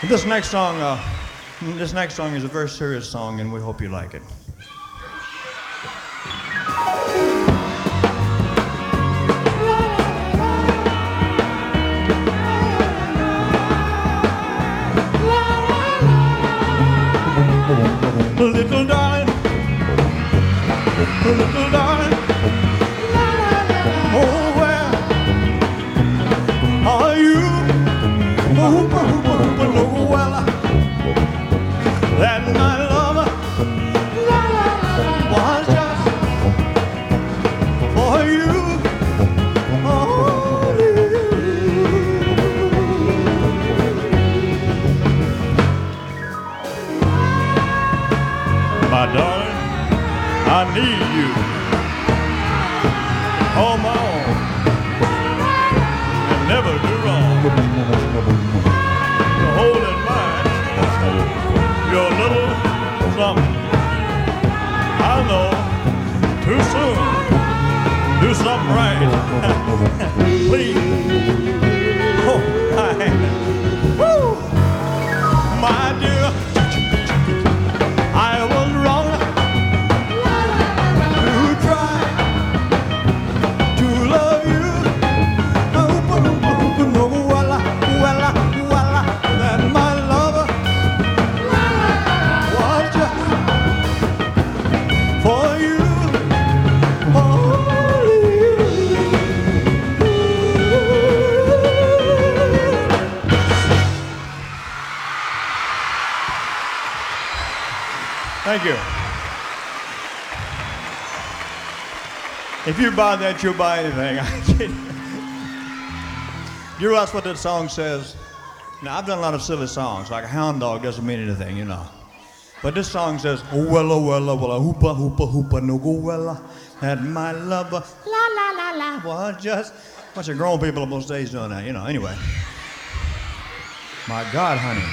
This next song, is a very serious song, and we hope you like it. Little darling, little darling, oh where are you? Oh, well, that my lover was just for you. My darling, I need you. Hold my own and never do wrong. So hold in mind your little something. I know too soon. Do something right. Please. Oh, woo. My dear, I was wrong to try to love you. No, well, that my lover was just for you. Thank you. If you buy that, you'll buy anything. You ask what that song says. Now, I've done a lot of silly songs, like a hound dog doesn't mean anything, you know. But this song says, oh, wella, hoopa, hoopa, hoopa, no go, wella, that my lover, la, la, la, la, was just, a bunch of grown people most days doing that, you know, anyway. My God, honey.